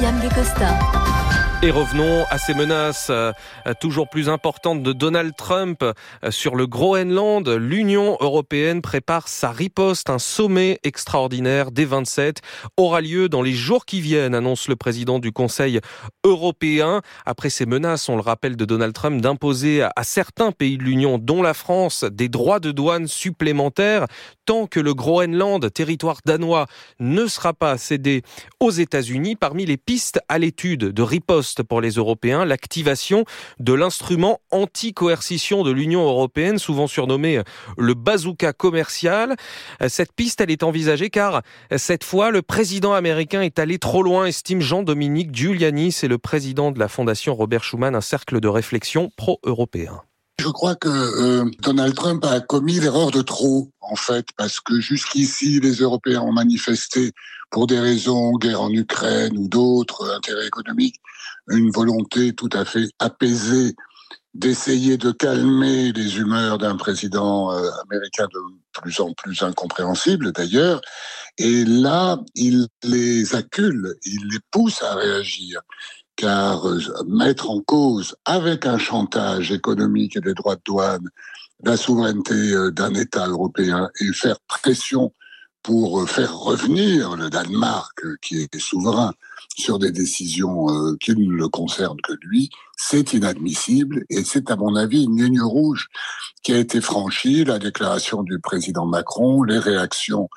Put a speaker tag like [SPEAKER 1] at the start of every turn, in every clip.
[SPEAKER 1] William Guecosta.
[SPEAKER 2] Et revenons à ces menaces toujours plus importantes de Donald Trump sur le Groenland. L'Union européenne prépare sa riposte. Un sommet extraordinaire des 27 aura lieu dans les jours qui viennent, annonce le président du Conseil européen. Après ces menaces, on le rappelle, de Donald Trump d'imposer à certains pays de l'Union, dont la France, des droits de douane supplémentaires tant que le Groenland, territoire danois, ne sera pas cédé aux États-Unis. Parmi les pistes à l'étude de riposte pour les Européens, l'activation de l'instrument anti-coercition de l'Union européenne, souvent surnommé le bazooka commercial. Cette piste, elle est envisagée car cette fois, le président américain est allé trop loin, estime Jean-Dominique Giuliani. C'est le président de la Fondation Robert Schuman, un cercle de réflexion pro-européen.
[SPEAKER 3] Je crois que Donald Trump a commis l'erreur de trop, en fait, parce que jusqu'ici, les Européens ont manifesté, pour des raisons, guerre en Ukraine ou d'autres, intérêts économiques, une volonté tout à fait apaisée d'essayer de calmer les humeurs d'un président américain de plus en plus incompréhensible d'ailleurs. Et là, il les accule, il les pousse à réagir. Car mettre en cause, avec un chantage économique et des droits de douane, la souveraineté d'un État européen et faire pression pour faire revenir le Danemark, qui est souverain, sur des décisions qui ne le concernent que lui, c'est inadmissible et c'est à mon avis une ligne rouge qui a été franchie. La déclaration du président Macron, les réactions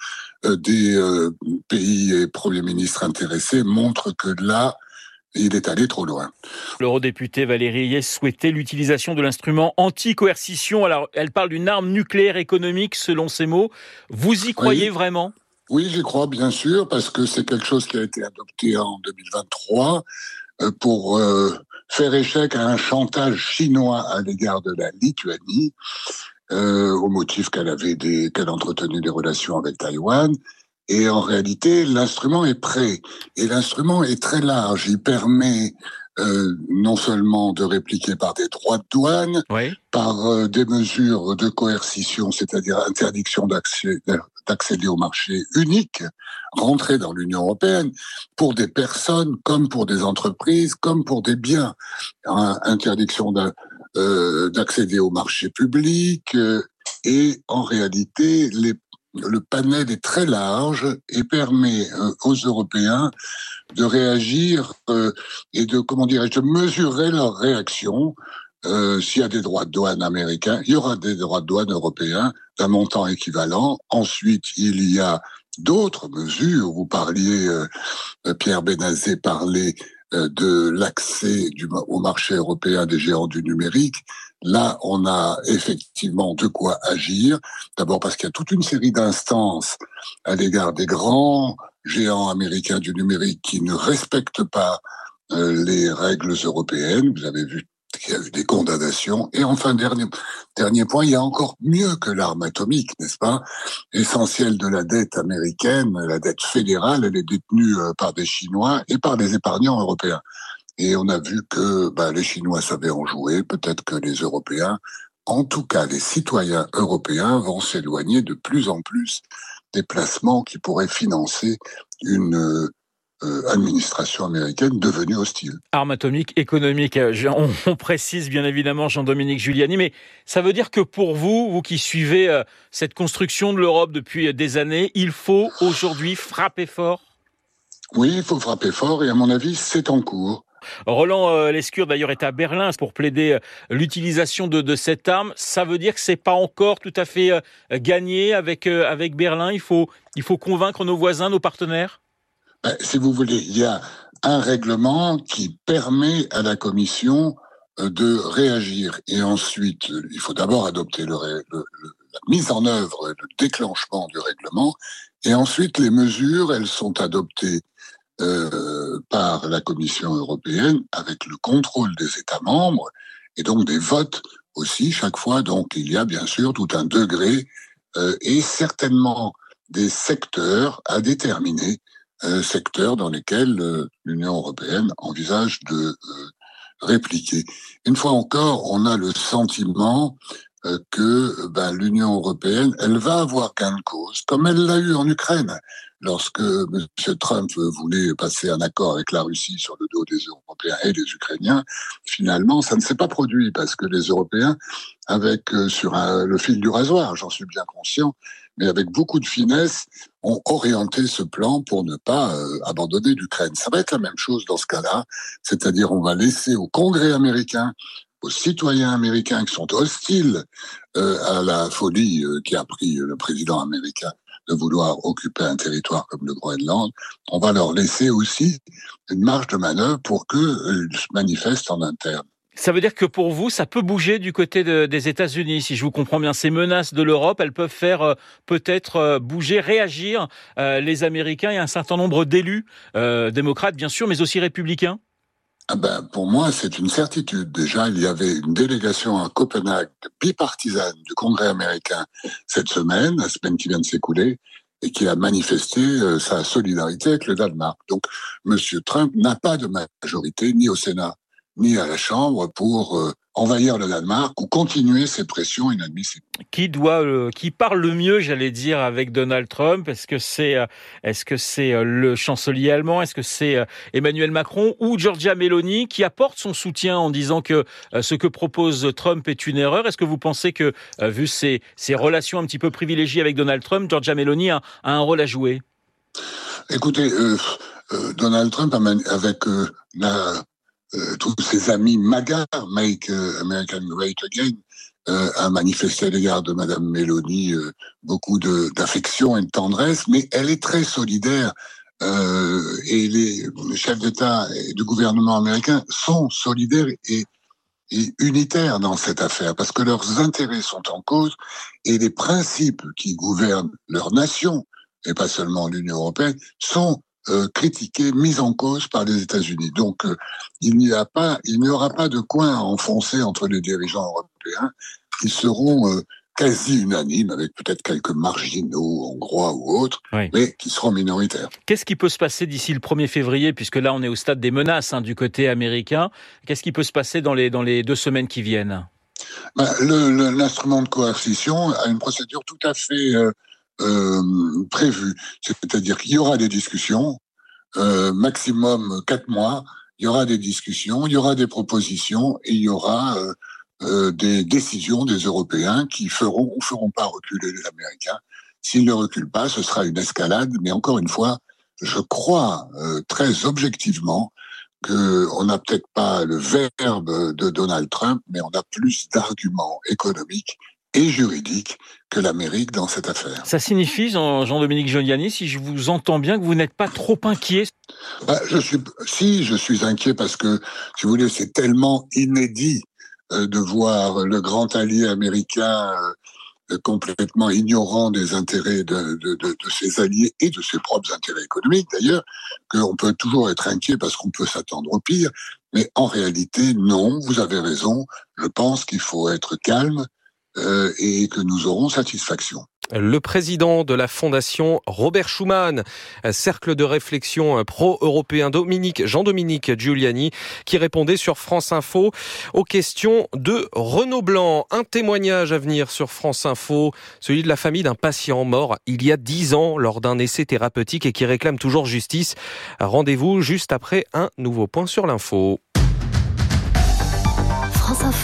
[SPEAKER 3] des pays et premiers ministres intéressés montrent que là, il est allé trop loin.
[SPEAKER 4] L'eurodéputée Valérie Hayes souhaitait l'utilisation de l'instrument anti-coercition. Alors, elle parle d'une arme nucléaire économique, selon ses mots. Vous y croyez vraiment ?
[SPEAKER 3] Oui, j'y crois, bien sûr, parce que c'est quelque chose qui a été adopté en 2023 pour faire échec à un chantage chinois à l'égard de la Lituanie, au motif qu'elle entretenait des relations avec Taïwan. Et en réalité, l'instrument est prêt. Et l'instrument est très large. Il permet non seulement de répliquer par des droits de douane, par des mesures de coercition, c'est-à-dire interdiction d'accéder au marché unique, rentrer dans l'Union européenne, pour des personnes comme pour des entreprises, comme pour des biens. Interdiction d'accéder au marché public. Et en réalité, le panel est très large et permet aux Européens de réagir et de mesurer leur réaction. S'il y a des droits de douane américains, il y aura des droits de douane européens d'un montant équivalent. Ensuite, il y a d'autres mesures. Vous parliez, Pierre Benazet parlait de l'accès au marché européen des géants du numérique. Là, on a effectivement de quoi agir. D'abord parce qu'il y a toute une série d'instances à l'égard des grands géants américains du numérique qui ne respectent pas les règles européennes. Vous avez vu qu'il y a eu des condamnations. Et enfin, dernier point, il y a encore mieux que l'arme atomique, n'est-ce pas ? L'essentiel de la dette américaine, la dette fédérale, elle est détenue par des Chinois et par des épargnants européens. Et on a vu que les Chinois savaient en jouer, peut-être que les Européens, en tout cas les citoyens européens, vont s'éloigner de plus en plus des placements qui pourraient financer une administration américaine devenue hostile.
[SPEAKER 4] Arme atomique économique, on précise bien évidemment Jean-Dominique Giuliani, mais ça veut dire que pour vous qui suivez cette construction de l'Europe depuis des années, il faut aujourd'hui frapper fort ?
[SPEAKER 3] Oui, il faut frapper fort et à mon avis, c'est en cours.
[SPEAKER 4] Roland Lescure d'ailleurs est à Berlin pour plaider l'utilisation de cette arme. Ça veut dire que c'est pas encore tout à fait gagné avec Berlin. Il faut convaincre nos voisins, nos partenaires.
[SPEAKER 3] Si vous voulez, il y a un règlement qui permet à la Commission de réagir. Et ensuite, il faut d'abord adopter la mise en œuvre, le déclenchement du règlement. Et ensuite, les mesures, elles sont adoptées par la Commission européenne avec le contrôle des États membres et donc des votes aussi chaque fois. Donc, il y a bien sûr tout un degré et certainement des secteurs à déterminer, secteurs dans lesquels l'Union européenne envisage de répliquer. Une fois encore, on a le sentiment que l'Union européenne, elle va avoir gain de cause, comme elle l'a eu en Ukraine. lorsque M. Trump voulait passer un accord avec la Russie sur le dos des Européens et des Ukrainiens, finalement, ça ne s'est pas produit parce que les Européens, avec le fil du rasoir, j'en suis bien conscient, mais avec beaucoup de finesse, ont orienté ce plan pour ne pas abandonner l'Ukraine. Ça va être la même chose dans ce cas-là, c'est-à-dire on va laisser au Congrès américain, aux citoyens américains qui sont hostiles à la folie qui a pris le président américain de vouloir occuper un territoire comme le Groenland, on va leur laisser aussi une marge de manœuvre pour qu'ils se manifestent en interne.
[SPEAKER 4] Ça veut dire que pour vous, ça peut bouger du côté des États-Unis, si je vous comprends bien. Ces menaces de l'Europe, elles peuvent faire peut-être bouger, réagir les Américains et un certain nombre d'élus, démocrates bien sûr, mais aussi républicains.
[SPEAKER 3] Pour moi, c'est une certitude. Déjà, il y avait une délégation à Copenhague bipartisane du Congrès américain cette semaine, la semaine qui vient de s'écouler, et qui a manifesté sa solidarité avec le Danemark. Donc, M. Trump n'a pas de majorité, ni au Sénat, ni à la Chambre, pour envahir le Danemark ou continuer ses pressions inadmissibles.
[SPEAKER 4] Qui parle le mieux, j'allais dire, avec Donald Trump? Est-ce que c'est le chancelier allemand? Est-ce que c'est Emmanuel Macron ou Giorgia Meloni qui apporte son soutien en disant que ce que propose Trump est une erreur? Est-ce que vous pensez que, vu ses relations un petit peu privilégiées avec Donald Trump, Giorgia Meloni a un rôle à jouer?
[SPEAKER 3] Écoutez, Donald Trump, avec tous ses amis MAGA, Make American Great Again, a manifesté à l'égard de Madame Meloni beaucoup d'affection et de tendresse, mais elle est très solidaire et les chefs d'État et du gouvernement américain sont solidaires et unitaires dans cette affaire parce que leurs intérêts sont en cause et les principes qui gouvernent leur nation, et pas seulement l'Union européenne, sont critiqués, mis en cause par les États-Unis. Donc, il n'y aura pas de coin à enfoncer entre les dirigeants européens. Ils seront quasi unanimes, avec peut-être quelques marginaux hongrois ou autres, oui, mais qui seront minoritaires.
[SPEAKER 4] Qu'est-ce qui peut se passer d'ici le 1er février, puisque là, on est au stade des menaces du côté américain? Qu'est-ce qui peut se passer dans les 2 semaines qui viennent?
[SPEAKER 3] L'instrument de coercition a une procédure tout à fait prévu. C'est-à-dire qu'il y aura des discussions, maximum 4 mois, il y aura des discussions, il y aura des propositions et il y aura des décisions des Européens qui feront ou feront pas reculer les Américains. S'ils ne reculent pas, ce sera une escalade, mais encore une fois, je crois très objectivement qu'on n'a peut-être pas le verbe de Donald Trump, mais on a plus d'arguments économiques et juridique que l'Amérique dans cette affaire.
[SPEAKER 4] Ça signifie, Jean-Dominique Giuliani, si je vous entends bien, que vous n'êtes pas trop inquiet?
[SPEAKER 3] Je suis inquiet parce que, si vous voulez, c'est tellement inédit de voir le grand allié américain complètement ignorant des intérêts de ses alliés et de ses propres intérêts économiques, d'ailleurs, qu'on peut toujours être inquiet parce qu'on peut s'attendre au pire. Mais en réalité, non, vous avez raison. Je pense qu'il faut être calme et que nous aurons satisfaction.
[SPEAKER 2] Le président de la fondation Robert Schuman, cercle de réflexion pro-européen Jean-Dominique Giuliani, qui répondait sur France Info aux questions de Renaud Blanc. Un témoignage à venir sur France Info, celui de la famille d'un patient mort il y a 10 ans lors d'un essai thérapeutique et qui réclame toujours justice. Rendez-vous juste après un nouveau point sur l'info.
[SPEAKER 1] France Info.